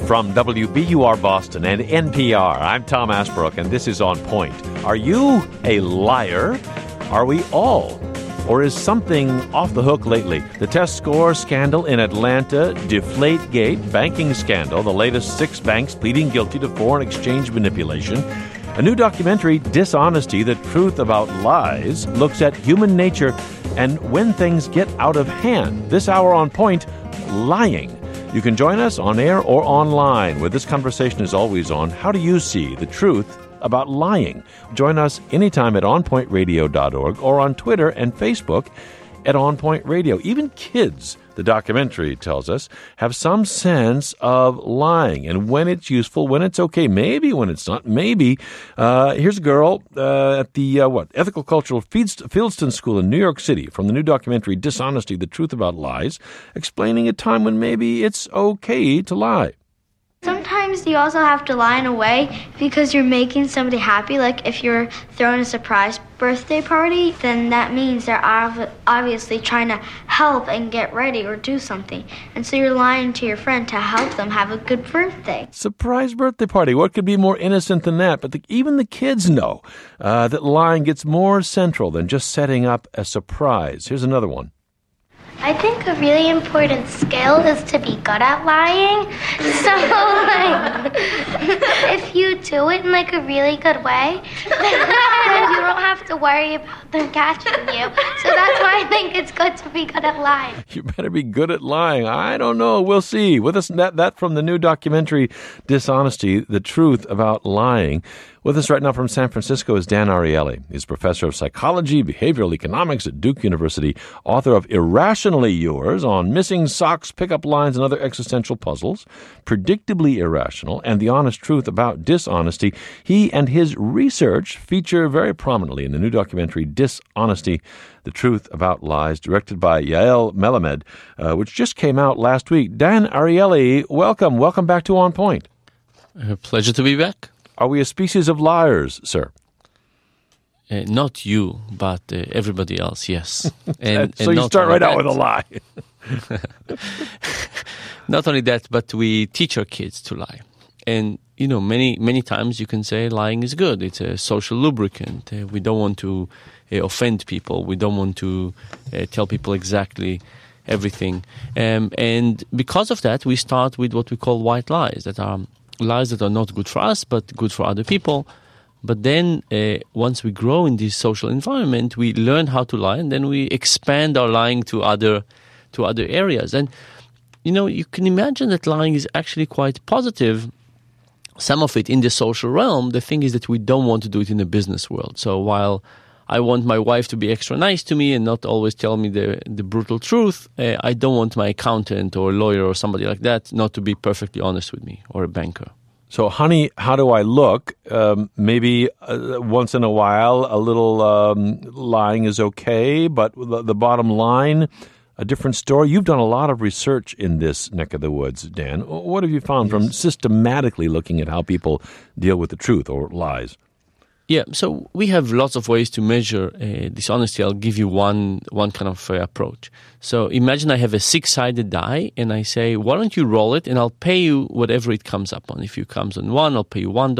From WBUR Boston and NPR, I'm Tom Asbrook, and this is On Point. Are you a liar? Are we all? Or is something off the hook lately? The test score scandal in Atlanta, Deflategate, banking scandal, the latest 6 banks pleading guilty to foreign exchange manipulation. A new documentary, Dishonesty, The Truth About Lies, looks at human nature and when things get out of hand. This hour On Point, lying. You can join us on air or online, where this conversation is always on. How do you see the truth about lying? Join us anytime at onpointradio.org or on Twitter and Facebook at On Point Radio. Even kids, the documentary tells us, have some sense of lying and when it's useful, when it's okay, maybe when it's not, maybe. Here's a girl at the Ethical Cultural Fieldston School in New York City from the new documentary Dishonesty, The Truth About Lies, explaining a time when maybe it's okay to lie. Sometimes you also have to lie in a way because you're making somebody happy. Like if you're throwing a surprise birthday party, then that means they're obviously trying to help and get ready or do something. And so you're lying to your friend to help them have a good birthday. Surprise birthday party. What could be more innocent than that? But even the kids know that lying gets more central than just setting up a surprise. Here's another one. I think a really important skill is to be good at lying. So, if you do it in, a really good way, then you don't have to worry about them catching you. So that's why I think it's good to be good at lying. You better be good at lying. I don't know. We'll see. With us, that from the new documentary, Dishonesty, The Truth About Lying. With us right now from San Francisco is Dan Ariely. He's professor of psychology, behavioral economics at Duke University, author of Irrationally Yours on missing socks, pickup lines, and other existential puzzles, Predictably Irrational, and The Honest Truth About Dishonesty. He and his research feature very prominently in the new documentary Dishonesty, The Truth About Lies, directed by Yael Melamed, which just came out last week. Dan Ariely, welcome. Welcome back to On Point. A pleasure to be back. Are we a species of liars, sir? Not you, but everybody else, yes. So you start right out with a lie. Not only that, but we teach our kids to lie. And, many times you can say lying is good. It's a social lubricant. We don't want to offend people. We don't want to tell people exactly everything. And because of that, we start with what we call white lies, that are lies that are not good for us, but good for other people. But then once we grow in this social environment, we learn how to lie, and then we expand our lying to other areas. And, you can imagine that lying is actually quite positive, some of it in the social realm. The thing is that we don't want to do it in the business world. So while I want my wife to be extra nice to me and not always tell me the brutal truth, I don't want my accountant or lawyer or somebody like that not to be perfectly honest with me, or a banker. So, honey, how do I look? Maybe once in a while a little lying is okay, but the bottom line, a different story. You've done a lot of research in this neck of the woods, Dan. What have you found from systematically looking at how people deal with the truth or lies? Yeah, so we have lots of ways to measure dishonesty. I'll give you one kind of approach. So imagine I have a 6-sided die, and I say, why don't you roll it, and I'll pay you whatever it comes up on. If it comes on 1, I'll pay you $1,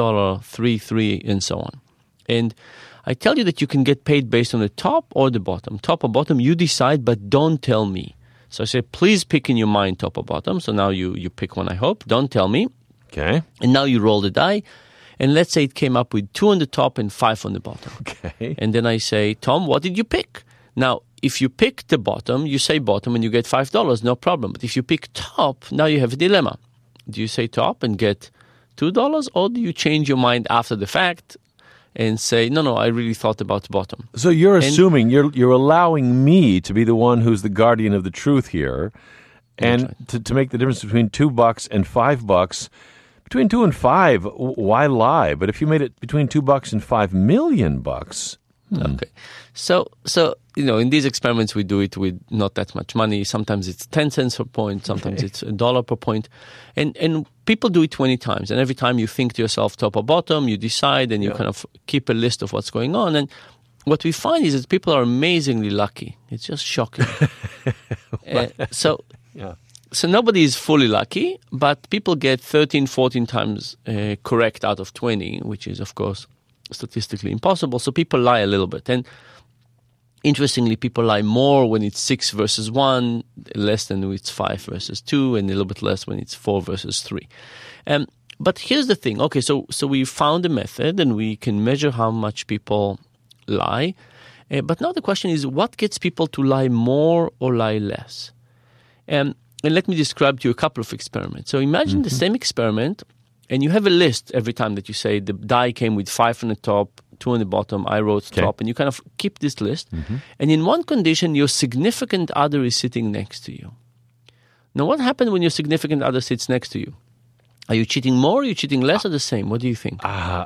$3, and so on. And I tell you that you can get paid based on the top or the bottom. Top or bottom, you decide, but don't tell me. So I say, please pick in your mind top or bottom. So now you pick one, I hope. Don't tell me. Okay. And now you roll the die. And let's say it came up with 2 on the top and 5 on the bottom. Okay. And then I say, Tom, what did you pick? Now, if you pick the bottom, you say bottom and you get $5, no problem. But if you pick top, now you have a dilemma. Do you say top and get $2, or do you change your mind after the fact and say, no, I really thought about bottom? So you're assuming, you're allowing me to be the one who's the guardian of the truth here, and to make the difference between $2 and $5. Between 2 and 5, why lie? But if you made it between $2 and $5 million, Okay. So in these experiments, we do it with not that much money. Sometimes it's 10 cents per point. Sometimes it's $1 per point. And people do it 20 times. And every time you think to yourself, top or bottom, you decide, and you kind of keep a list of what's going on. And what we find is that people are amazingly lucky. It's just shocking. So nobody is fully lucky, but people get 13, 14 times correct out of 20, which is, of course, statistically impossible. So people lie a little bit. And interestingly, people lie more when it's 6 versus 1, less than when it's 5 versus 2, and a little bit less when it's 4 versus 3. But here's the thing. Okay, so we found a method, and we can measure how much people lie. But now the question is, what gets people to lie more or lie less? And let me describe to you a couple of experiments. So imagine the same experiment, and you have a list every time that you say the die came with 5 on the top, 2 on the bottom, I wrote top, and you kind of keep this list. And in one condition, your significant other is sitting next to you. Now, what happens when your significant other sits next to you? Are you cheating more, are you cheating less, or the same? What do you think?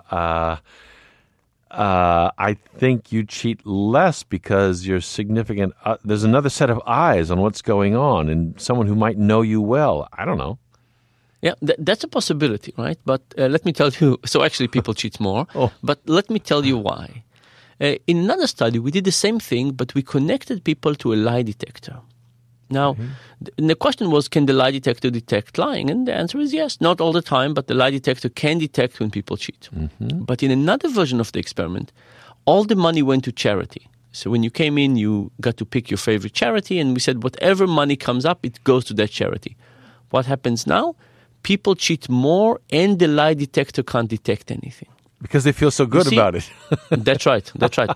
I think you cheat less because you're significant. There's another set of eyes on what's going on and someone who might know you well. I don't know. Yeah, that's a possibility, right? But let me tell you, so actually people cheat more, but let me tell you why. In another study, we did the same thing, but we connected people to a lie detector. Now, the question was, can the lie detector detect lying? And the answer is yes. Not all the time, but the lie detector can detect when people cheat. But in another version of the experiment, all the money went to charity. So when you came in, you got to pick your favorite charity, and we said whatever money comes up, it goes to that charity. What happens now? People cheat more, and the lie detector can't detect anything. Because they feel so good about it. That's right.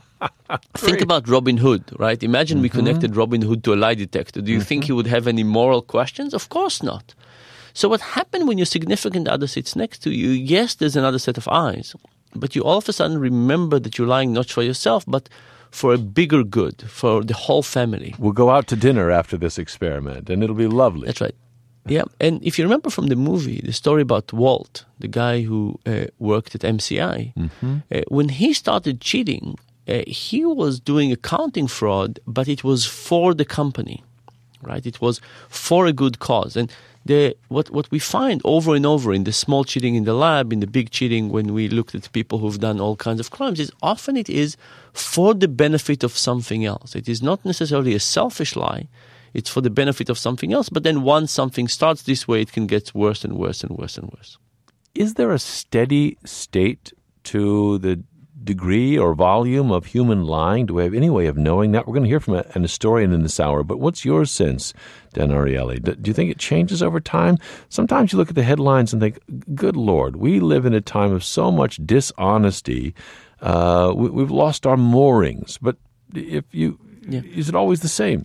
Think about Robin Hood, right? Imagine we connected Robin Hood to a lie detector. Do you think he would have any moral questions? Of course not. So what happened when your significant other sits next to you? Yes, there's another set of eyes. But you all of a sudden remember that you're lying not for yourself, but for a bigger good, for the whole family. We'll go out to dinner after this experiment, and it'll be lovely. That's right. Yeah, and if you remember from the movie, the story about Walt, the guy who worked at MCI, when he started cheating, he was doing accounting fraud, but it was for the company, right? It was for a good cause. And what we find over and over in the small cheating in the lab, in the big cheating, when we looked at people who've done all kinds of crimes, is often it is for the benefit of something else. It is not necessarily a selfish lie. It's for the benefit of something else. But then once something starts this way, it can get worse and worse and worse and worse. Is there a steady state to the degree or volume of human lying? Do we have any way of knowing that? We're going to hear from an historian in this hour, but what's your sense, Dan Ariely? Do you think it changes over time? Sometimes you look at the headlines and think, good Lord, we live in a time of so much dishonesty. We've lost our moorings. But is it always the same?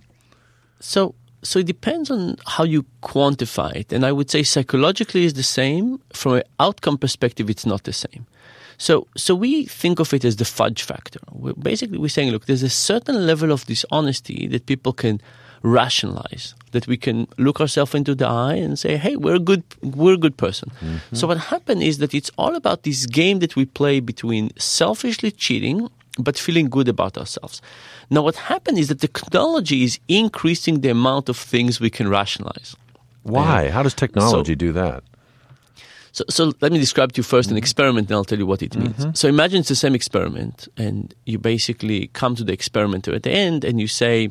So it depends on how you quantify it. And I would say psychologically it's the same. From an outcome perspective, it's not the same. So we think of it as the fudge factor. We're saying, look, there's a certain level of dishonesty that people can rationalize, that we can look ourselves into the eye and say, hey, we're a good person. So what happened is that it's all about this game that we play between selfishly cheating but feeling good about ourselves. Now, what happened is that technology is increasing the amount of things we can rationalize. Why? How does technology do that? So let me describe to you first an experiment, and I'll tell you what it means. So imagine it's the same experiment, and you basically come to the experimenter at the end, and you say,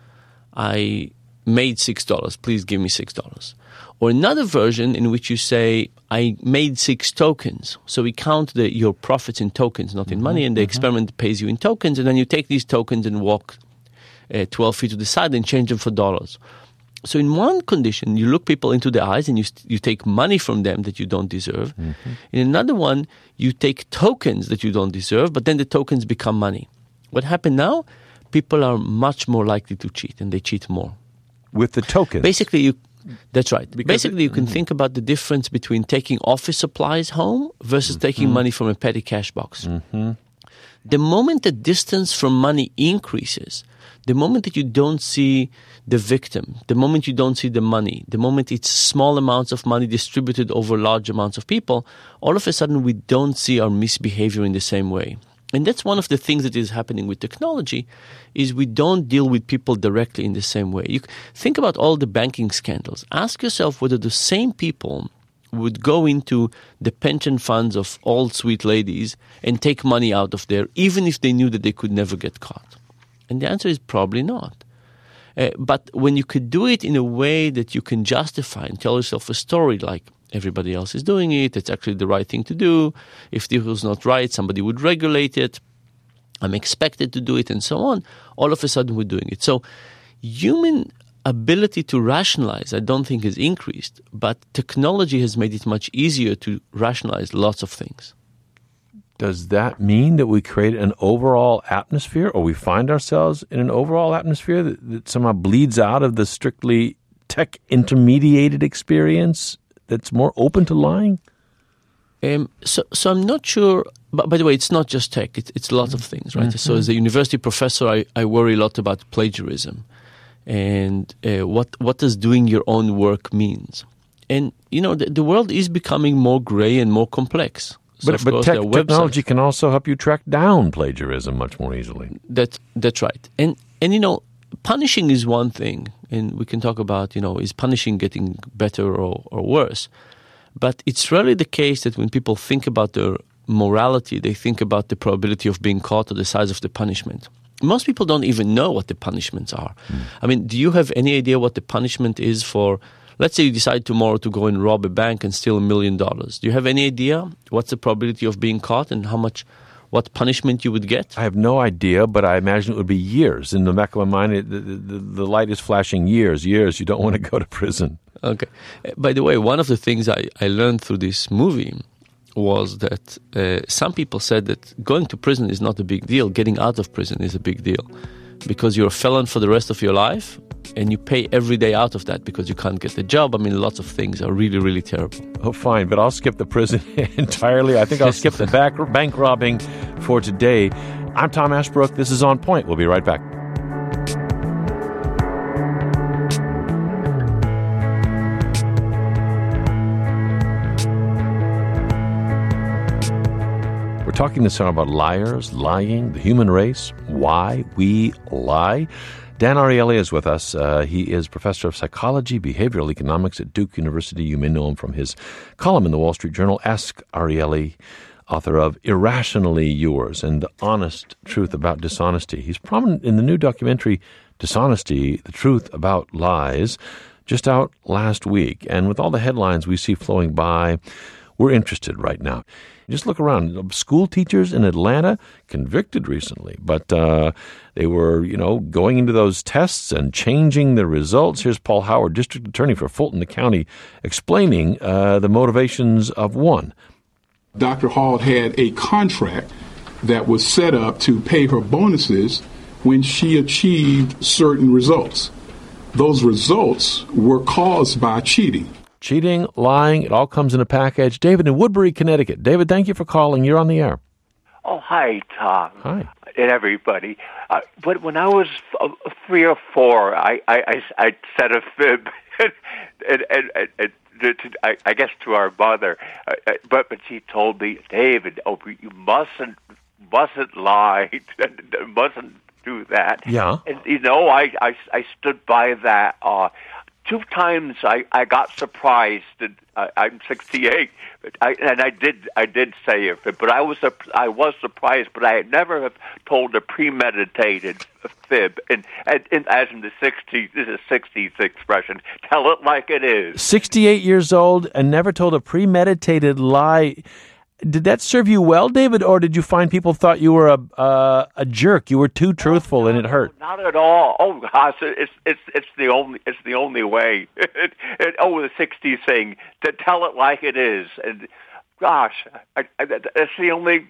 I made $6. Please give me $6. Or another version in which you say, I made 6 tokens. So we count your profits in tokens, not in money, and the experiment pays you in tokens, and then you take these tokens and walk 12 feet to the side and change them for dollars. So in one condition, you look people into the eyes and you take money from them that you don't deserve. In another one, you take tokens that you don't deserve, but then the tokens become money. What happened now? People are much more likely to cheat, and they cheat more. With the tokens? That's right. Basically, you can think about the difference between taking office supplies home versus taking money from a petty cash box. The moment the distance from money increases, the moment that you don't see the victim, the moment you don't see the money, the moment it's small amounts of money distributed over large amounts of people, all of a sudden we don't see our misbehavior in the same way. And that's one of the things that is happening with technology, is we don't deal with people directly in the same way. You think about all the banking scandals. Ask yourself whether the same people would go into the pension funds of old sweet ladies and take money out of there, even if they knew that they could never get caught. And the answer is probably not. But when you could do it in a way that you can justify and tell yourself a story like everybody else is doing it, it's actually the right thing to do. If this was not right, somebody would regulate it. I'm expected to do it and so on. All of a sudden we're doing it. So human ability to rationalize, I don't think has increased, but technology has made it much easier to rationalize lots of things. Does that mean that we create an overall atmosphere, or we find ourselves in an overall atmosphere that somehow bleeds out of the strictly tech-intermediated experience that's more open to lying? So I'm not sure, but by the way, it's not just tech, it's lots of things, right? Mm-hmm. So as a university professor, I worry a lot about plagiarism and what does doing your own work means. And, the world is becoming more gray and more complex. So but technology can also help you track down plagiarism much more easily. That's right. And punishing is one thing, and we can talk about, is punishing getting better or worse. But it's rarely the case that when people think about their morality, they think about the probability of being caught or the size of the punishment. Most people don't even know what the punishments are. I mean, do you have any idea what the punishment is for... Let's say you decide tomorrow to go and rob a bank and steal $1 million. Do you have any idea what's the probability of being caught and what punishment you would get? I have no idea, but I imagine it would be years. In the back of my mind, the light is flashing years. You don't want to go to prison. Okay. By the way, one of the things I learned through this movie was that some people said that going to prison is not a big deal. Getting out of prison is a big deal because you're a felon for the rest of your life. And you pay every day out of that because you can't get a job. I mean, lots of things are really, really terrible. Oh, fine, but I'll skip the prison entirely. I think I'll skip the bank robbing for today. I'm Tom Ashbrook. This is On Point. We'll be right back. We're talking this summer about liars, lying, the human race, why we lie. Dan Ariely is with us. He is professor of psychology, behavioral economics at Duke University. You may know him from his column in the Wall Street Journal, Ask Ariely, author of Irrationally Yours and the Honest Truth About Dishonesty. He's prominent in the new documentary, Dishonesty, The Truth About Lies, just out last week. And with all the headlines we see flowing by, we're interested right now. Just look around. School teachers in Atlanta convicted recently, but they were, going into those tests and changing the results. Here's Paul Howard, district attorney for Fulton County, explaining the motivations of one. Dr. Hall had a contract that was set up to pay her bonuses when she achieved certain results. Those results were caused by cheating. Cheating, lying, it all comes in a package. David in Woodbury, Connecticut. David, thank you for calling. You're on the air. Oh, hi, Tom. Hi. And everybody. But when I was 3 or 4, I said a fib, I guess to our mother. But she told me, David, you mustn't lie, mustn't do that. Yeah. And I stood by that. 2 times I got surprised. I'm 68, and I did say it, but I was surprised. But I had never have told a premeditated fib, and as in the 60s, this is a 60s expression. Tell it like it is. 68 years old and never told a premeditated lie. Did that serve you well, David, or did you find people thought you were a jerk? You were too truthful and it hurt. Not at all. Oh gosh, it's the only way. The 60s thing, to tell it like it is, and gosh, that's the only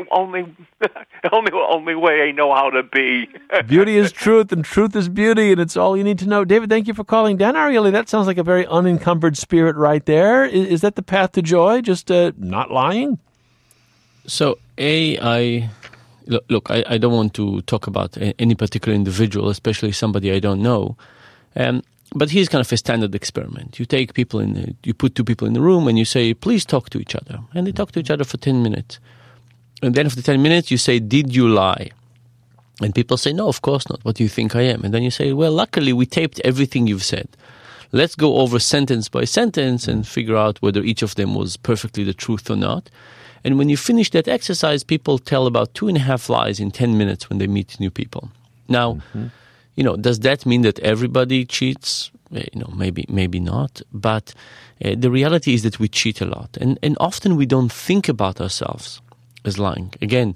way I know how to be. Beauty is truth, and truth is beauty, and it's all you need to know. David, thank you for calling. Dan Ariely, that sounds like a very unencumbered spirit right there. Is that the path to joy, just not lying? So, I don't want to talk about any particular individual, especially somebody I don't know. But here's kind of a standard experiment. You take people you put 2 people in the room and you say, please talk to each other. And they talk to each other for 10 minutes. And then after 10 minutes, you say, did you lie? And people say, no, of course not. What do you think I am? And then you say, well, luckily we taped everything you've said. Let's go over sentence by sentence and figure out whether each of them was perfectly the truth or not. And when you finish that exercise, people tell about 2.5 lies in 10 minutes when they meet new people. Now, does that mean that everybody cheats? Maybe not. But the reality is that we cheat a lot. And often we don't think about ourselves as lying. Again,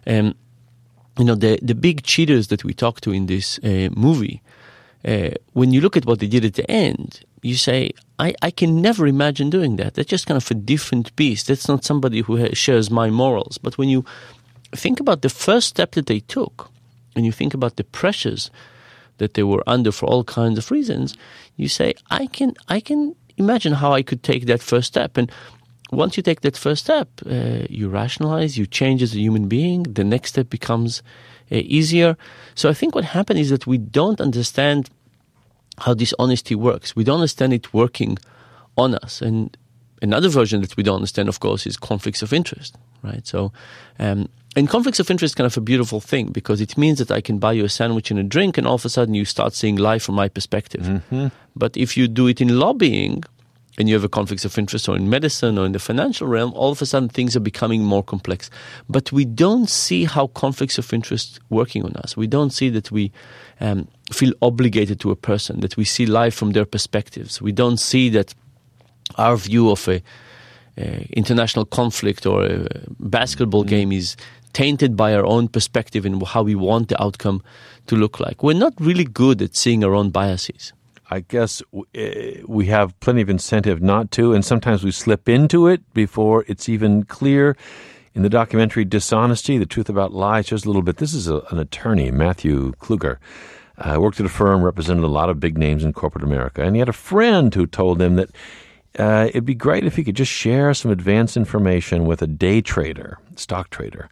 the big cheaters that we talk to in this movie, when you look at what they did at the end, you say, I can never imagine doing that. That's just kind of a different beast. That's not somebody who shares my morals. But when you think about the first step that they took, and you think about the pressures that they were under for all kinds of reasons, you say, I can imagine how I could take that first step. And once you take that first step, you rationalize, you change as a human being, the next step becomes easier. So I think what happened is that we don't understand how dishonesty works. We don't understand it working on us. And another version that we don't understand, of course, is conflicts of interest, right? So, and conflicts of interest is kind of a beautiful thing because it means that I can buy you a sandwich and a drink and all of a sudden you start seeing life from my perspective. Mm-hmm. But if you do it in lobbying and you have a conflict of interest or in medicine or in the financial realm, all of a sudden things are becoming more complex. But we don't see how conflicts of interest working on us. We don't see that we feel obligated to a person, that we see life from their perspectives. We don't see that our view of a international conflict or a basketball game is tainted by our own perspective and how we want the outcome to look like. We're not really good at seeing our own biases. I guess we have plenty of incentive not to, and sometimes we slip into it before it's even clear. In the documentary Dishonesty, The Truth About Lies, just a little bit. This is an attorney, Matthew Kluger. Worked at a firm, represented a lot of big names in corporate America, and he had a friend who told him that it'd be great if he could just share some advanced information with a day trader, stock trader.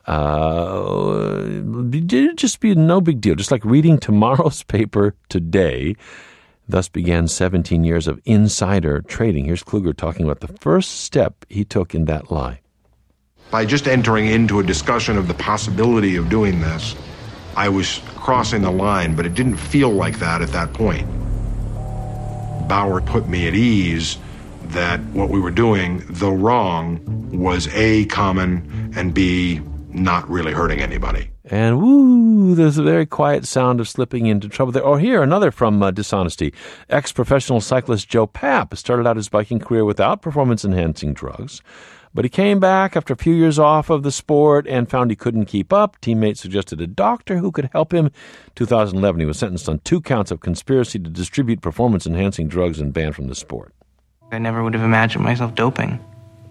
It'd just be no big deal, just like reading tomorrow's paper today. Thus began 17 years of insider trading. Here's Kluger talking about the first step he took in that lie. By just entering into a discussion of the possibility of doing this, I was crossing the line, but it didn't feel like that at that point. Bauer put me at ease that what we were doing, though wrong, was A, common, and B, not really hurting anybody. And woo, there's a very quiet sound of slipping into trouble there. Or here, another from Dishonesty. Ex-professional cyclist Joe Papp started out his biking career without performance-enhancing drugs. But he came back after a few years off of the sport and found he couldn't keep up. Teammates suggested a doctor who could help him. 2011, he was sentenced on 2 counts of conspiracy to distribute performance-enhancing drugs and banned from the sport. I never would have imagined myself doping.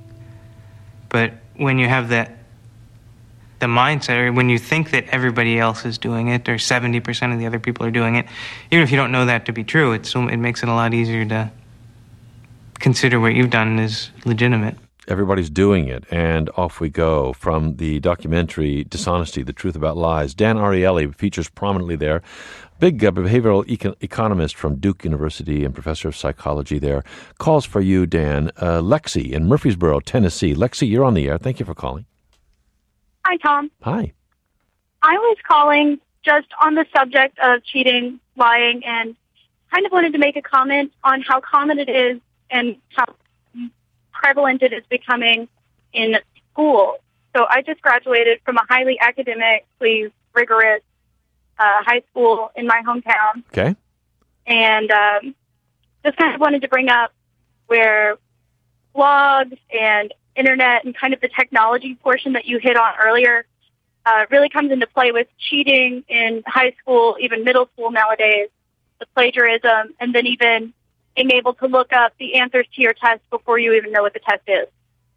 But when you have the mindset, or when you think that everybody else is doing it, or 70% of the other people are doing it, even if you don't know that to be true, it makes it a lot easier to consider what you've done is legitimate. Everybody's doing it, and off we go. From the documentary Dishonesty, The Truth About Lies, Dan Ariely features prominently there. Big behavioral economist from Duke University and professor of psychology there. Calls for you, Dan. Lexi in Murfreesboro, Tennessee. Lexi, you're on the air. Thank you for calling. Hi, Tom. Hi. I was calling just on the subject of cheating, lying, and kind of wanted to make a comment on how common it is and how prevalent it is becoming in school. So I just graduated from a highly academically rigorous high school in my hometown. Okay. And just kind of wanted to bring up where blogs and internet and kind of the technology portion that you hit on earlier really comes into play with cheating in high school, even middle school nowadays, the plagiarism, and then even being able to look up the answers to your test before you even know what the test is.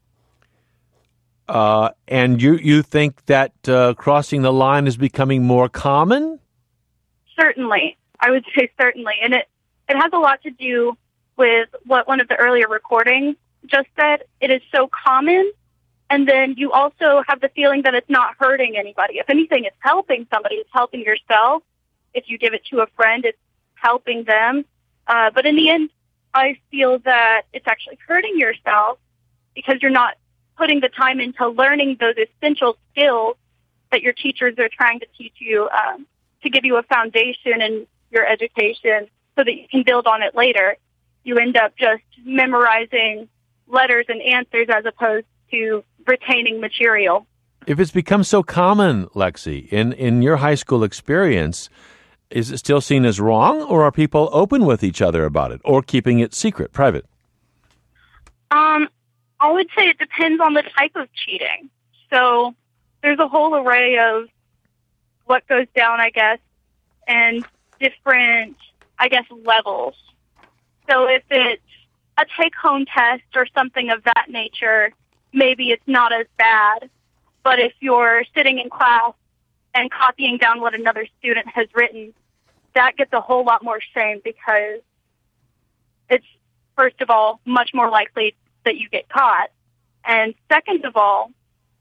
And you think that crossing the line is becoming more common? Certainly. I would say certainly. And it has a lot to do with what one of the earlier recordings just said. It is so common, and then you also have the feeling that it's not hurting anybody. If anything, it's helping somebody. It's helping yourself. If you give it to a friend, it's helping them. But in the end, I feel that it's actually hurting yourself because you're not putting the time into learning those essential skills that your teachers are trying to teach you to give you a foundation in your education so that you can build on it later. You end up just memorizing letters and answers as opposed to retaining material. If it's become so common, Lexi, in your high school experience, is it still seen as wrong, or are people open with each other about it, or keeping it secret, private? I would say it depends on the type of cheating. So there's a whole array of what goes down, I guess, and different, I guess, levels. So if it's a take-home test or something of that nature, maybe it's not as bad. But if you're sitting in class and copying down what another student has written, that gets a whole lot more shame, because it's, first of all, much more likely that you get caught. And second of all,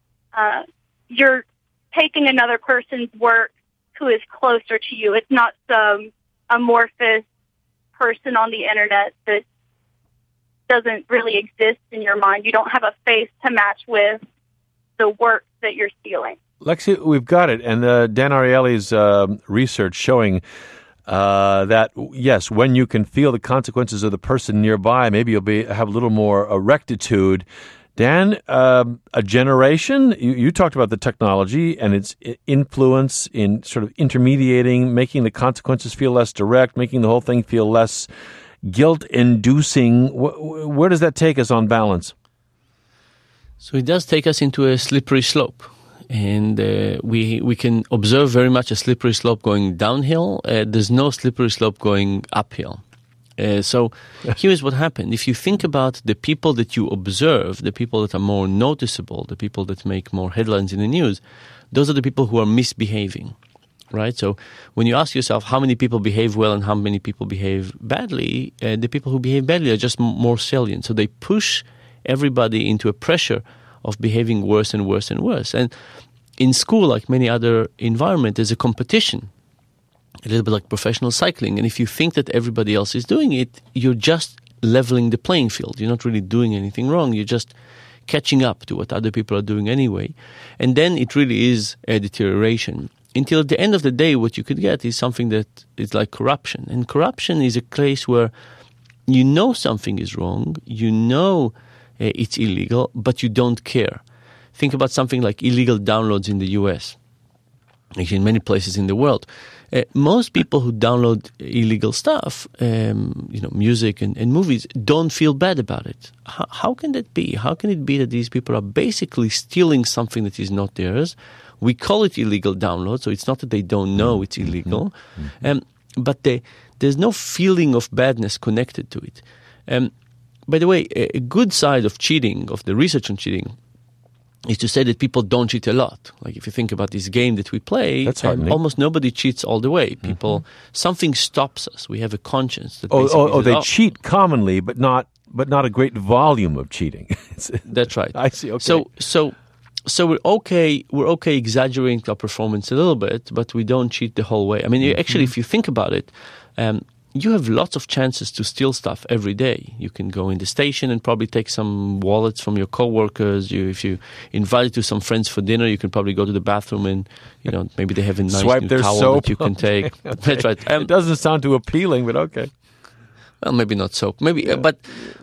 you're taking another person's work who is closer to you. It's not some amorphous person on the internet that doesn't really exist in your mind. You don't have a face to match with the work that you're stealing. Lexi, we've got it. And Dan Ariely's research showing that, yes, when you can feel the consequences of the person nearby, maybe you'll have a little more rectitude. Dan, a generation, you talked about the technology and its influence in sort of intermediating, making the consequences feel less direct, making the whole thing feel less guilt-inducing. Where does that take us on balance? So it does take us into a slippery slope. And we can observe very much a slippery slope going downhill. There's no slippery slope going uphill. So here's what happened. If you think about the people that you observe, the people that are more noticeable, the people that make more headlines in the news, those are the people who are misbehaving, right? So when you ask yourself how many people behave well and how many people behave badly, the people who behave badly are just more salient. So they push everybody into a pressure of behaving worse and worse and worse. And in school, like many other environments, there's a competition, a little bit like professional cycling. And if you think that everybody else is doing it, you're just leveling the playing field. You're not really doing anything wrong. You're just catching up to what other people are doing anyway. And then it really is a deterioration. Until at the end of the day, what you could get is something that is like corruption. And corruption is a place where you know something is wrong, you know it's illegal, but you don't care. Think about something like illegal downloads in the U.S., actually in many places in the world. Most people who download illegal stuff, music and movies, don't feel bad about it. How can that be? How can it be that these people are basically stealing something that is not theirs? We call it illegal download, so it's not that they don't know it's illegal, but there's no feeling of badness connected to it. By the way, a good side of cheating, of the research on cheating, is to say that people don't cheat a lot. Like if you think about this game that we play, almost nobody cheats all the way. People, something stops us. We have a conscience. That they cheat commonly, but not a great volume of cheating. That's right. I see. Okay. So we're okay exaggerating our performance a little bit, but we don't cheat the whole way. I mean, actually, if you think about it, you have lots of chances to steal stuff every day. You can go in the station and probably take some wallets from your coworkers. If you invited to some friends for dinner, you can probably go to the bathroom and maybe they have a nice swipe new their towel soap. that you can take. Okay. That's right. It doesn't sound too appealing, but okay. Well, maybe not soap. Maybe, but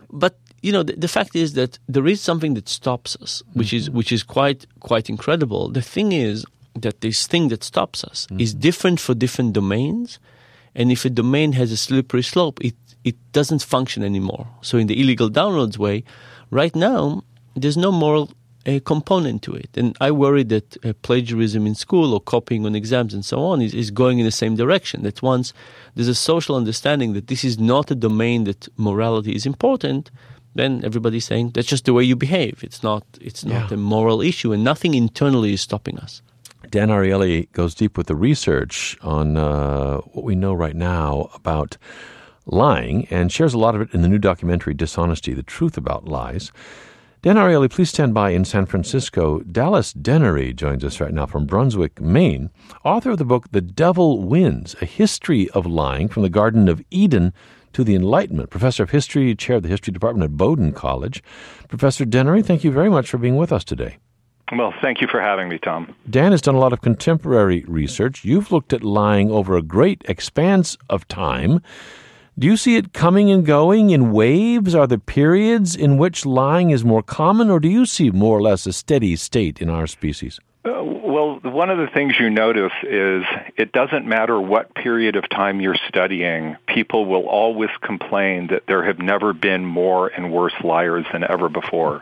the fact is that there is something that stops us, which is quite incredible. The thing is that this thing that stops us is different for different domains. And if a domain has a slippery slope, it doesn't function anymore. So in the illegal downloads way, right now, there's no moral component to it. And I worry that plagiarism in school or copying on exams and so on is going in the same direction. That once there's a social understanding that this is not a domain that morality is important, then everybody's saying that's just the way you behave. It's not a moral issue, and nothing internally is stopping us. Dan Ariely goes deep with the research on what we know right now about lying and shares a lot of it in the new documentary, Dishonesty, The Truth About Lies. Dan Ariely, please stand by in San Francisco. Dallas Dennery joins us right now from Brunswick, Maine, author of the book The Devil Wins, A History of Lying from the Garden of Eden to the Enlightenment. Professor of History, chair of the History Department at Bowdoin College. Professor Dennery, thank you very much for being with us today. Well, thank you for having me, Tom. Dan has done a lot of contemporary research. You've looked at lying over a great expanse of time. Do you see it coming and going in waves? Are there periods in which lying is more common, or do you see more or less a steady state in our species? Well, one of the things you notice is it doesn't matter what period of time you're studying, people will always complain that there have never been more and worse liars than ever before.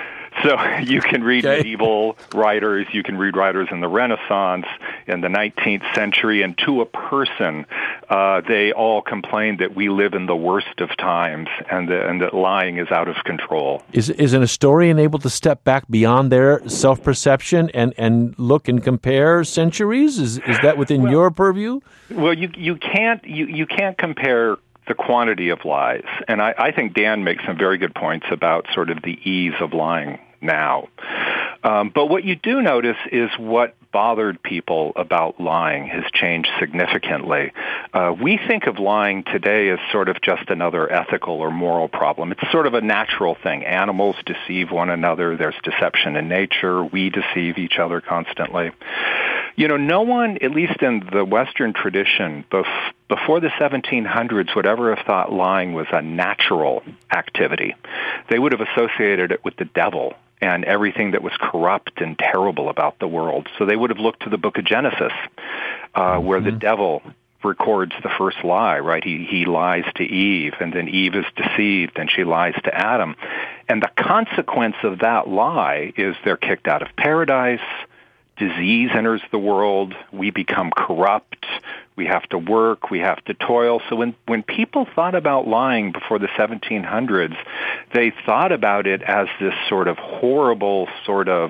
So you can read medieval writers, you can read writers in the Renaissance, in the 19th century, and to a person, they all complain that we live in the worst of times and that lying is out of control. Is an historian able to step back beyond their self-perception and look and compare centuries? Is that within your purview? Well, you can't compare the quantity of lies. And I think Dan makes some very good points about sort of the ease of lying now. But what you do notice is what bothered people about lying has changed significantly. We think of lying today as sort of just another ethical or moral problem. It's sort of a natural thing. Animals deceive one another. There's deception in nature. We deceive each other constantly. You know, no one, at least in the Western tradition, before the 1700s would ever have thought lying was a natural activity. They would have associated it with the devil and everything that was corrupt and terrible about the world. So they would have looked to the book of Genesis, where the devil records the first lie, right? He lies to Eve, and then Eve is deceived, and she lies to Adam. And the consequence of that lie is they're kicked out of paradise, disease enters the world, we become corrupt, we have to work, we have to toil. So when people thought about lying before the 1700s, they thought about it as this sort of horrible sort of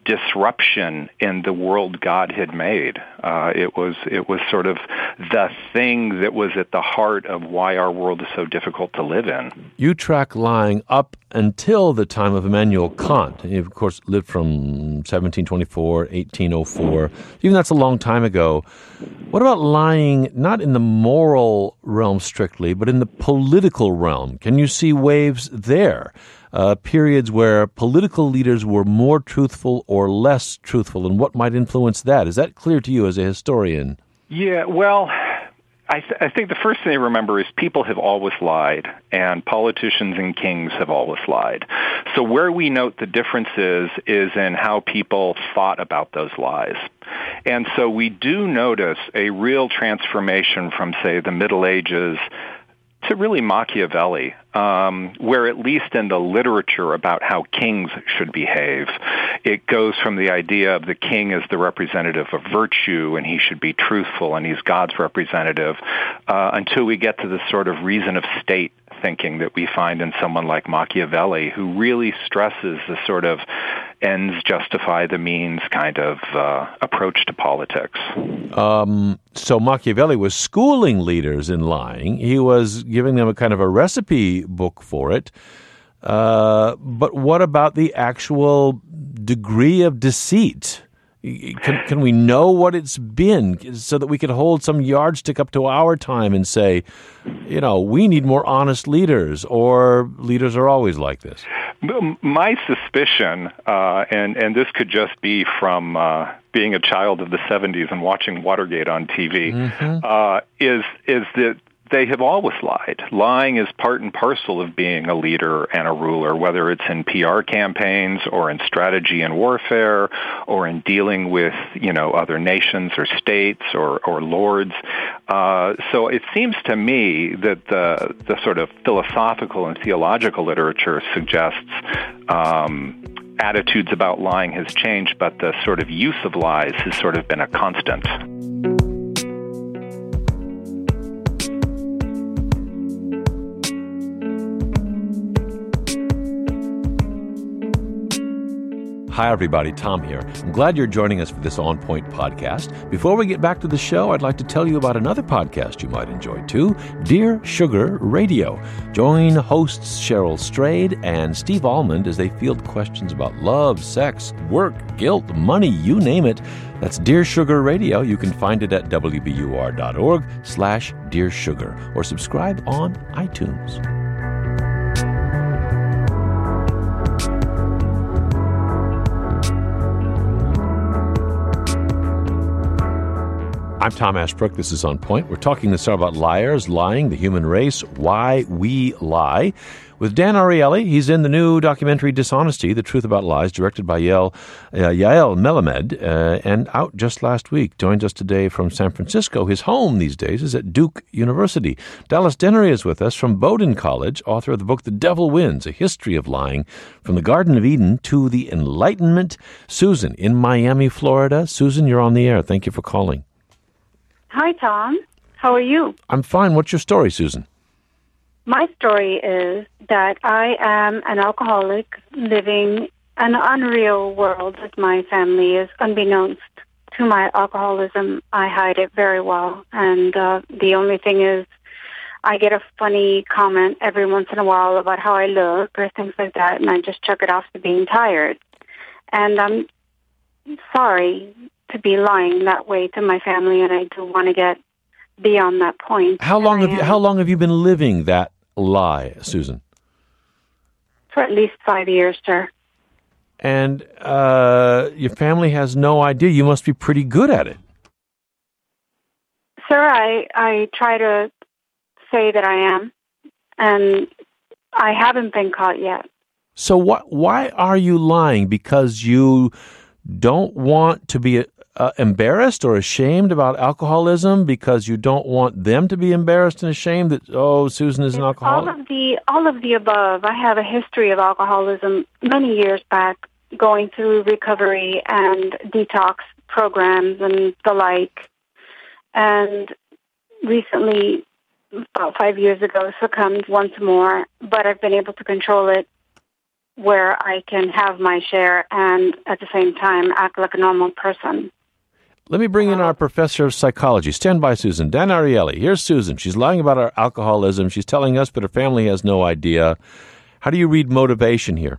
disruption in the world God had made. It was sort of the thing that was at the heart of why our world is so difficult to live in. You track lying up until the time of Immanuel Kant. He, of course, lived from 1724, 1804. Even that's a long time ago. What about lying, not in the moral realm strictly, but in the political realm? Can you see waves there? Periods where political leaders were more truthful or less truthful, and what might influence that? Is that clear to you as a historian? Yeah, well, I think the first thing to remember is people have always lied, and politicians and kings have always lied. So where we note the differences is in how people thought about those lies. And so we do notice a real transformation from, say, the Middle Ages to really Machiavelli, where at least in the literature about how kings should behave, it goes from the idea of the king as the representative of virtue and he should be truthful and he's God's representative, until we get to the sort of reason of state thinking that we find in someone like Machiavelli, who really stresses the sort of ends justify the means kind of approach to politics. So Machiavelli was schooling leaders in lying. He was giving them a kind of a recipe book for it. But what about the actual degree of deceit? Can we know what it's been so that we can hold some yardstick up to our time and say, you know, we need more honest leaders, or leaders are always like this? My suspicion, and this could just be from being a child of the 70s and watching Watergate on TV, is that they have always lied. Lying is part and parcel of being a leader and a ruler, whether it's in PR campaigns or in strategy and warfare or in dealing with, you know, other nations or states or lords. So it seems to me that the sort of philosophical and theological literature suggests attitudes about lying has changed, but the sort of use of lies has sort of been a constant. Hi, everybody. Tom here. I'm glad you're joining us for this On Point podcast. Before we get back to the show, I'd like to tell you about another podcast you might enjoy, too, Dear Sugar Radio. Join hosts Cheryl Strayed and Steve Almond as they field questions about love, sex, work, guilt, money, you name it. That's Dear Sugar Radio. You can find it at wbur.org/Dear Sugar or subscribe on iTunes. I'm Tom Ashbrook. This is On Point. We're talking this hour about liars, lying, the human race, why we lie. with Dan Ariely. He's in the new documentary Dishonesty, The Truth About Lies, directed by Yael Melamed, and out just last week. Joins us today from San Francisco. His home these days is at Duke University. Dallas Dennery is with us from Bowdoin College, author of the book The Devil Wins, A History of Lying, from the Garden of Eden to the Enlightenment. Susan in Miami, Florida. Susan, you're on the air. Thank you for calling. Hi, Tom. How are you? I'm fine. What's your story, Susan? My story is that I am an alcoholic living an unreal world with my family. Is unbeknownst to my alcoholism. I hide it very well. And the only thing is I get a funny comment every once in a while about how I look or things like that, and I just chuck it off to being tired. And I'm sorry to be lying that way to my family, and I do want to get beyond that point. How long have you been living that lie, Susan? For at least 5 years, sir. And your family has no idea. You must be pretty good at it. Sir, I try to say that I am, and I haven't been caught yet. So why are you lying? Because you don't want to be embarrassed or ashamed about alcoholism? Because you don't want them to be embarrassed and ashamed that, Susan is an alcoholic? All of the above. I have a history of alcoholism many years back, going through recovery and detox programs and the like. And recently, about 5 years ago, succumbed once more, but I've been able to control it where I can have my share and at the same time act like a normal person. Let me bring in our professor of psychology. Stand by, Susan. Dan Ariely. Here's Susan. She's lying about her alcoholism. She's telling us, but her family has no idea. How do you read motivation here?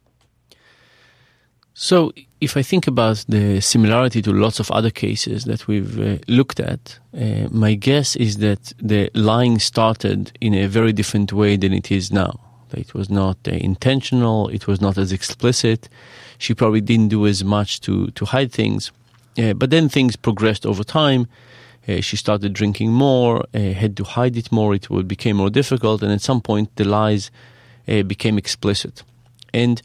So if I think about the similarity to lots of other cases that we've looked at, my guess is that the lying started in a very different way than it is now. It was not intentional. It was not as explicit. She probably didn't do as much to hide things. But then things progressed over time. She started drinking more, had to hide it more. It became more difficult. And at some point, the lies became explicit. And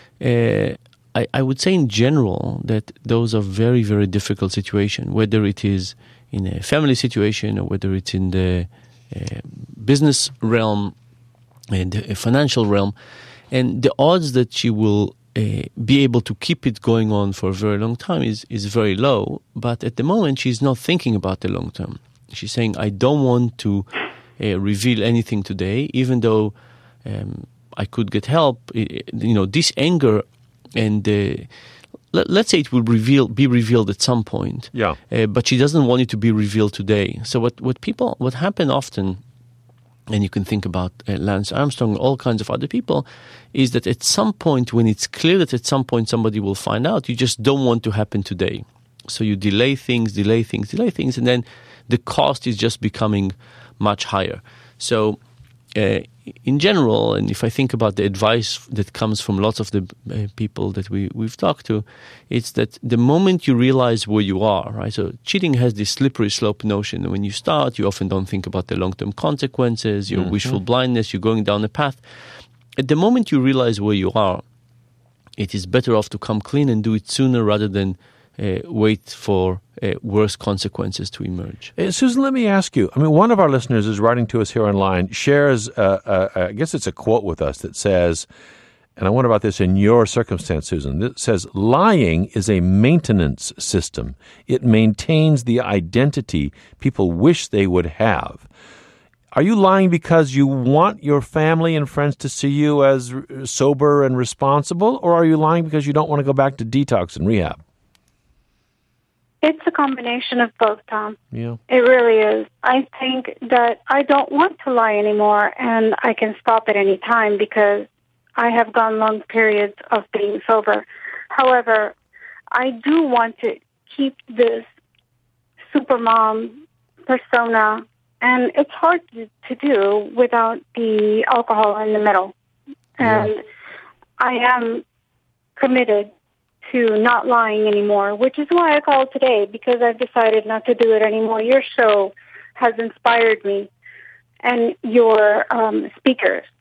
I would say in general that those are very, very difficult situations, whether it is in a family situation or whether it's in the business realm and the financial realm. And the odds that she will be able to keep it going on for a very long time is very low. But at the moment, she's not thinking about the long term. She's saying, I don't want to reveal anything today, even though I could get help. This anger and let's say it will be revealed at some point. Yeah. But she doesn't want it to be revealed today. So what happen often, and you can think about Lance Armstrong, all kinds of other people, is that at some point, when it's clear that at some point somebody will find out, you just don't want to happen today. So you delay things, and then the cost is just becoming much higher. So in general, and if I think about the advice that comes from lots of the people that we've talked to, it's that the moment you realize where you are, right? So cheating has this slippery slope notion. And when you start, you often don't think about the long-term consequences, your wishful blindness, you're going down a path. At the moment you realize where you are, it is better off to come clean and do it sooner rather than wait for worse consequences to emerge. Susan, let me ask you. I mean, one of our listeners is writing to us here online, shares, I guess it's a quote with us that says, and I wonder about this in your circumstance, Susan, that says, lying is a maintenance system. It maintains the identity people wish they would have. Are you lying because you want your family and friends to see you as sober and responsible, or are you lying because you don't want to go back to detox and rehab? It's a combination of both, Tom. Yeah. It really is. I think that I don't want to lie anymore, and I can stop at any time because I have gone long periods of being sober. However, I do want to keep this supermom persona, and it's hard to do without the alcohol in the middle. And I am committed to not lying anymore, which is why I called today, because I've decided not to do it anymore. Your show has inspired me, and your speakers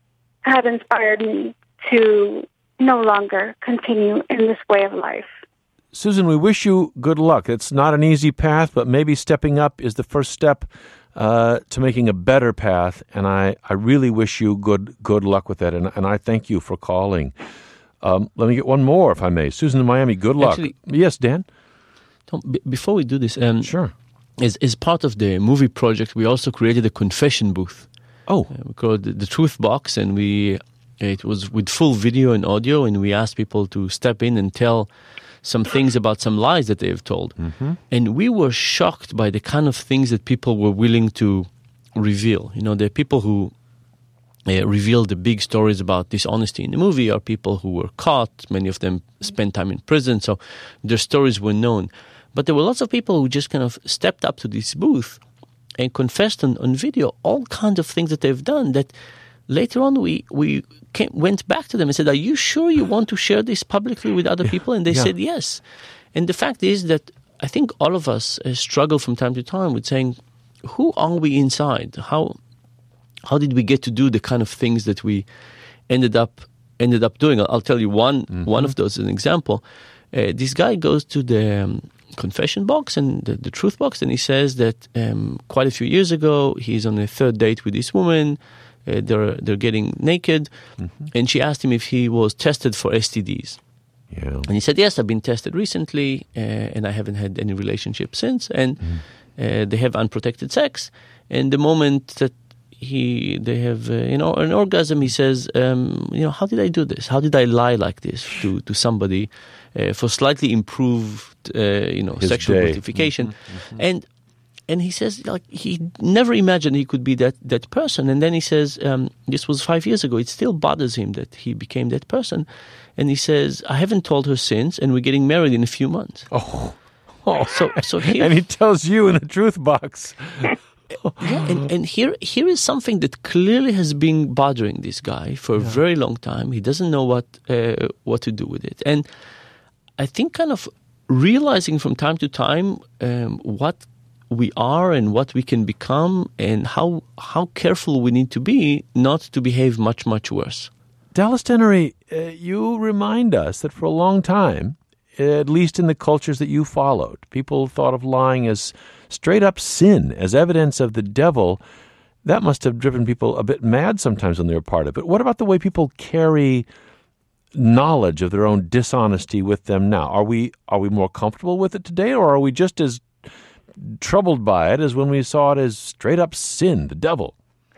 have inspired me to no longer continue in this way of life. Susan, we wish you good luck. It's not an easy path, but maybe stepping up is the first step to making a better path, and I really wish you good luck with that, and I thank you for calling. Let me get one more, if I may. Susan in Miami, good luck. Actually, yes, Dan? Tom, before we do this, sure. As part of the movie project, we also created a confession booth. Oh. We called it the Truth Box, and it was with full video and audio, and we asked people to step in and tell some things about some lies that they have told. Mm-hmm. And we were shocked by the kind of things that people were willing to reveal. You know, the people who revealed the big stories about dishonesty in the movie are people who were caught. Many of them spent time in prison, so their stories were known. But there were lots of people who just kind of stepped up to this booth and confessed on video all kinds of things that they've done that later on we went back to them and said, are you sure you want to share this publicly with other people? And they said yes. And the fact is that I think all of us struggle from time to time with saying, who are we inside? How did we get to do the kind of things that we ended up doing? I'll tell you one of those as an example. This guy goes to the confession box and the truth box, and he says that quite a few years ago he's on a third date with this woman. They're getting naked, and she asked him if he was tested for STDs. Yeah. And he said, yes, I've been tested recently, and I haven't had any relationship since. And they have unprotected sex. And the moment that they have an orgasm, he says, how did I do this? How did I lie like this to somebody for slightly improved sexual gratification? And he says, like, he never imagined he could be that person. And then he says, this was 5 years ago. It still bothers him that he became that person. And he says, I haven't told her since, and we're getting married in a few months. Oh. So here, and he tells you in the truth box. and here is something that clearly has been bothering this guy for a very long time. He doesn't know what to do with it. And I think kind of realizing from time to time what we are and what we can become and how careful we need to be not to behave much, much worse. Dallas Tenery, you remind us that for a long time, at least in the cultures that you followed, people thought of lying as straight-up sin, as evidence of the devil. That must have driven people a bit mad sometimes when they were part of it. What about the way people carry knowledge of their own dishonesty with them now? Are we more comfortable with it today, or are we just as troubled by it as when we saw it as straight-up sin, the devil?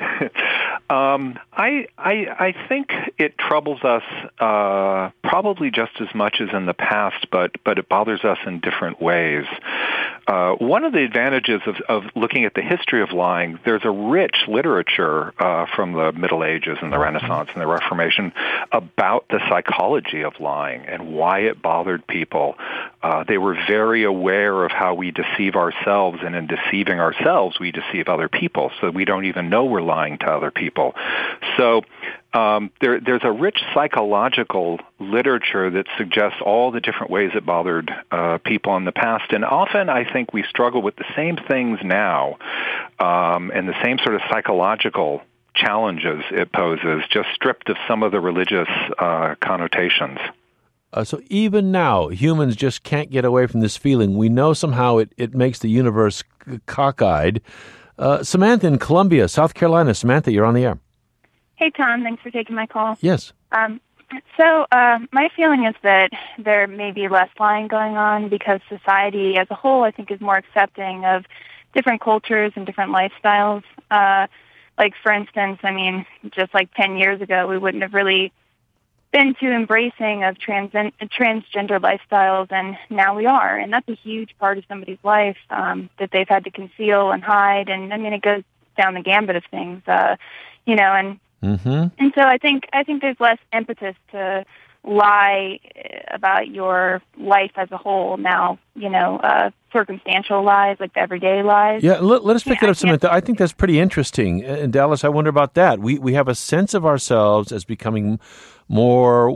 I think it troubles us probably just as much as in the past, but it bothers us in different ways. One of the advantages of looking at the history of lying, there's a rich literature from the Middle Ages and the Renaissance and the Reformation about the psychology of lying and why it bothered people. They were very aware of how we deceive ourselves, and in deceiving ourselves, we deceive other people, so we don't even know we're lying to other people. So there's a rich psychological literature that suggests all the different ways it bothered people in the past. And often I think we struggle with the same things now and the same sort of psychological challenges it poses, just stripped of some of the religious connotations. So even now, humans just can't get away from this feeling. We know somehow it makes the universe cockeyed. Samantha in Columbia, South Carolina. Samantha, you're on the air. Hey, Tom. Thanks for taking my call. Yes. So my feeling is that there may be less lying going on because society as a whole, I think, is more accepting of different cultures and different lifestyles. Like, for instance, I mean, just like 10 years ago, we wouldn't have really been too embracing of transgender lifestyles, and now we are. And that's a huge part of somebody's life that they've had to conceal and hide. And, I mean, it goes down the gambit of things, and and so I think there's less impetus to lie about your life as a whole now, circumstantial lies, like the everyday lies. Yeah, let us pick that up, Samantha. I think that's pretty interesting. In Dallas, I wonder about that. We have a sense of ourselves as becoming more,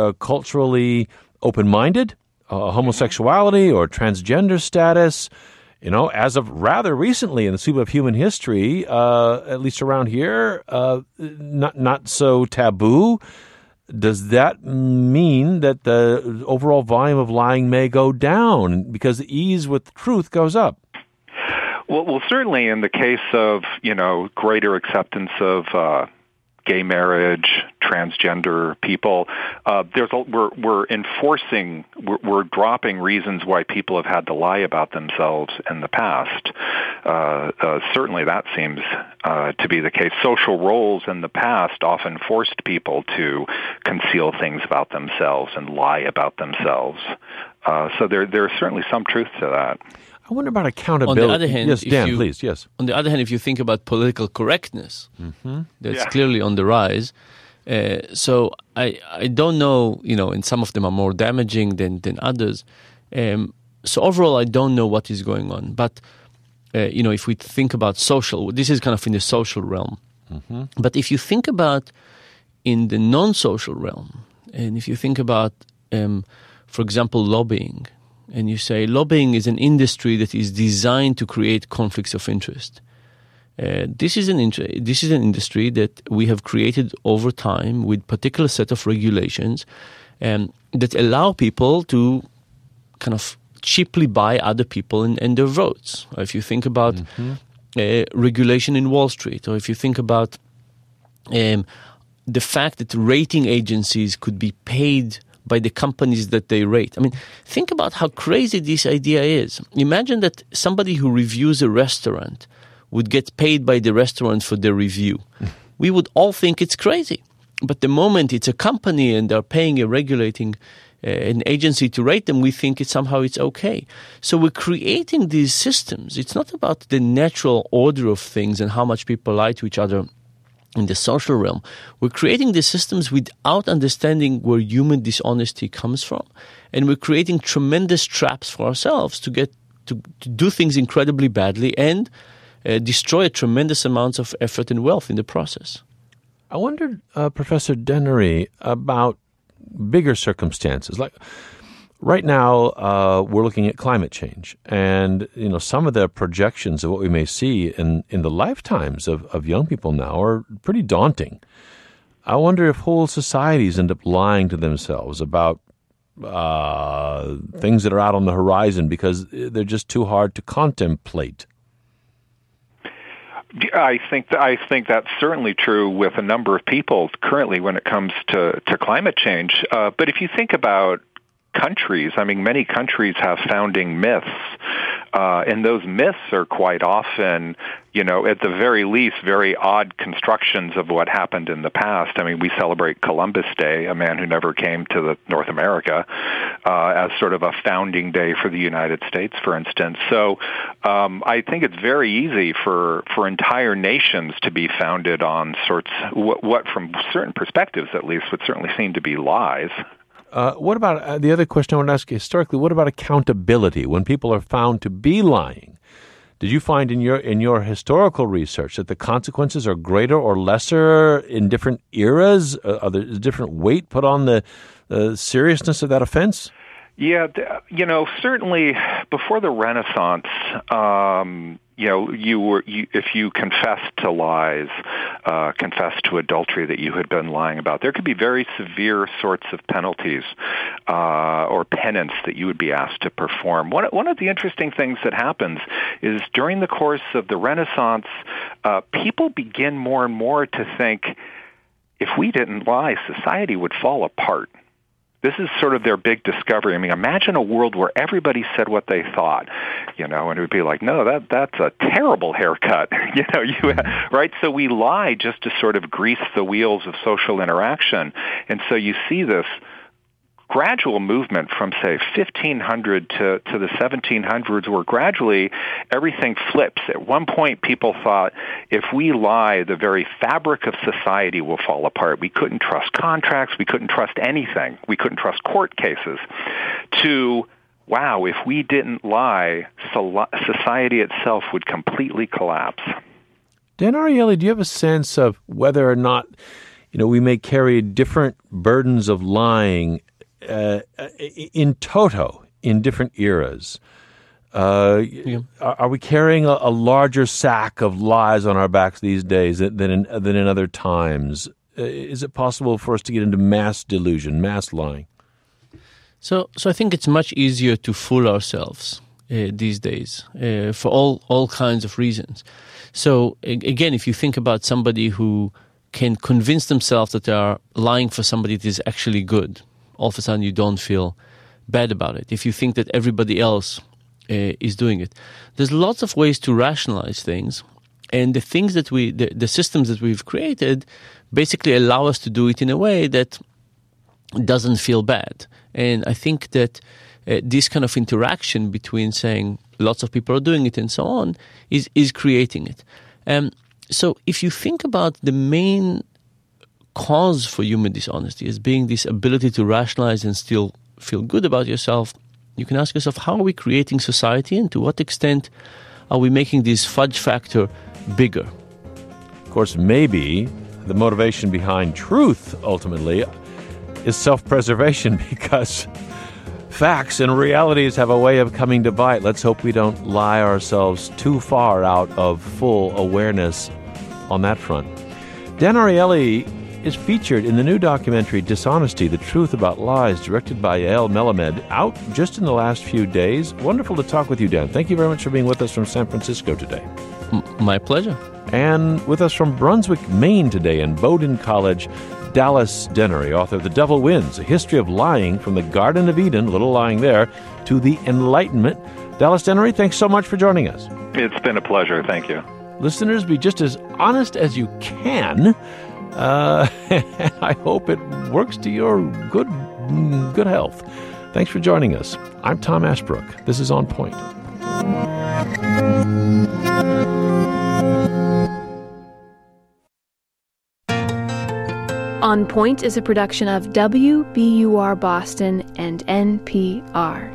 culturally open-minded, homosexuality or transgender status. as of rather recently in the sweep of human history, at least around here, not so taboo. Does that mean that the overall volume of lying may go down because the ease with truth goes up? Well, certainly in the case of, greater acceptance of gay marriage, transgender people, we're dropping reasons why people have had to lie about themselves in the past. Certainly that seems to be the case. Social roles in the past often forced people to conceal things about themselves and lie about themselves. So there's certainly some truth to that. I wonder about accountability. On the other hand, yes, Dan, please, yes. On the other hand, if you think about political correctness, that's clearly on the rise. So I don't know, and some of them are more damaging than others. So overall, I don't know what is going on. But, if we think about social, this is kind of in the social realm. But if you think about in the non-social realm, and if you think about, for example, lobbying, and you say lobbying is an industry that is designed to create conflicts of interest. This is an industry that we have created over time with particular set of regulations that allow people to kind of cheaply buy other people and their votes. Or if you think about regulation in Wall Street, or if you think about the fact that rating agencies could be paid by the companies that they rate. I mean, think about how crazy this idea is. Imagine that somebody who reviews a restaurant would get paid by the restaurant for their review. We would all think it's crazy. But the moment it's a company and they're paying a regulating an agency to rate them, we think it's okay. So we're creating these systems. It's not about the natural order of things and how much people lie to each other in the social realm. We're creating these systems without understanding where human dishonesty comes from. And we're creating tremendous traps for ourselves to do things incredibly badly and destroy tremendous amounts of effort and wealth in the process. I wondered, Professor Dennery, about bigger circumstances. Like right now, we're looking at climate change, and some of the projections of what we may see in the lifetimes of young people now are pretty daunting. I wonder if whole societies end up lying to themselves about things that are out on the horizon because they're just too hard to contemplate. I think that's certainly true with a number of people currently when it comes to climate change. But if you think about countries, many countries have founding myths, and those myths are quite often, at the very least, very odd constructions of what happened in the past. We celebrate Columbus Day, a man who never came to North America, as sort of a founding day for the United States, for instance. So I think it's very easy for entire nations to be founded on what from certain perspectives, at least, would certainly seem to be lies. What about the other question I want to ask you historically? What about accountability when people are found to be lying? Did you find in your historical research that the consequences are greater or lesser in different eras? Are there different weight put on the seriousness of that offense? Yeah, certainly before the Renaissance, if you confessed to lies, confessed to adultery that you had been lying about, there could be very severe sorts of penalties or penance that you would be asked to perform. One of the interesting things that happens is during the course of the Renaissance, people begin more and more to think, if we didn't lie, society would fall apart. This is sort of their big discovery. Imagine a world where everybody said what they thought, and it would be like, no, that's a terrible haircut, right? So we lie just to sort of grease the wheels of social interaction. And so you see this gradual movement from, say, 1500 to the 1700s, where gradually everything flips. At one point, people thought, if we lie, the very fabric of society will fall apart. We couldn't trust contracts. We couldn't trust anything. We couldn't trust court cases. To, wow, if we didn't lie, society itself would completely collapse. Dan Ariely, do you have a sense of whether or not, we may carry different burdens of lying in toto in different eras? Are we carrying a larger sack of lies on our backs these days than in other times? Is it possible for us to get into mass delusion, mass lying? So I think it's much easier to fool ourselves these days for all kinds of reasons. So again, if you think about somebody who can convince themselves that they are lying for somebody that is actually good, all of a sudden you don't feel bad about it. If you think that everybody else is doing it, there's lots of ways to rationalize things, and the things that the systems that we've created basically allow us to do it in a way that doesn't feel bad. And I think that this kind of interaction between saying lots of people are doing it and so on is creating it. So if you think about the main cause for human dishonesty as being this ability to rationalize and still feel good about yourself, you can ask yourself, how are we creating society, and to what extent are we making this fudge factor bigger? Of course, maybe the motivation behind truth ultimately is self-preservation, because facts and realities have a way of coming to bite. Let's hope we don't lie ourselves too far out of full awareness on that front. Dan Ariely is featured in the new documentary Dishonesty, The Truth About Lies, directed by Yael Melamed, out just in the last few days. Wonderful to talk with you, Dan. Thank you very much for being with us from San Francisco today. My pleasure. And with us from Brunswick, Maine today in Bowdoin College, Dallas Denery, author of The Devil Wins, A History of Lying from the Garden of Eden, little lying there, to the Enlightenment. Dallas Denery, thanks so much for joining us. It's been a pleasure. Thank you. Listeners, be just as honest as you can. And I hope it works to your good health. Thanks for joining us. I'm Tom Ashbrook. This is On Point. On Point is a production of WBUR Boston and NPR.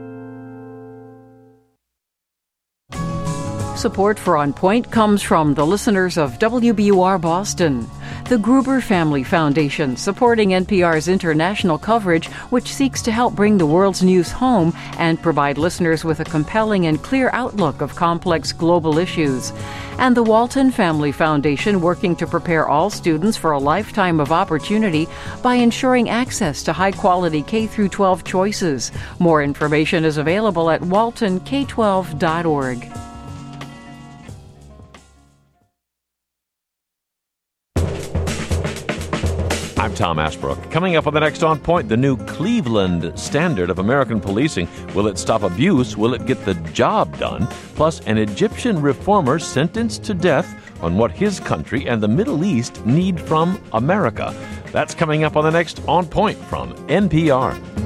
Support for On Point comes from the listeners of WBUR Boston, the Gruber Family Foundation, supporting NPR's international coverage, which seeks to help bring the world's news home and provide listeners with a compelling and clear outlook of complex global issues. And the Walton Family Foundation, working to prepare all students for a lifetime of opportunity by ensuring access to high-quality K-12 choices. More information is available at waltonk12.org. I'm Tom Ashbrook. Coming up on the next On Point, the new Cleveland standard of American policing. Will it stop abuse? Will it get the job done? Plus, an Egyptian reformer sentenced to death on what his country and the Middle East need from America. That's coming up on the next On Point from NPR.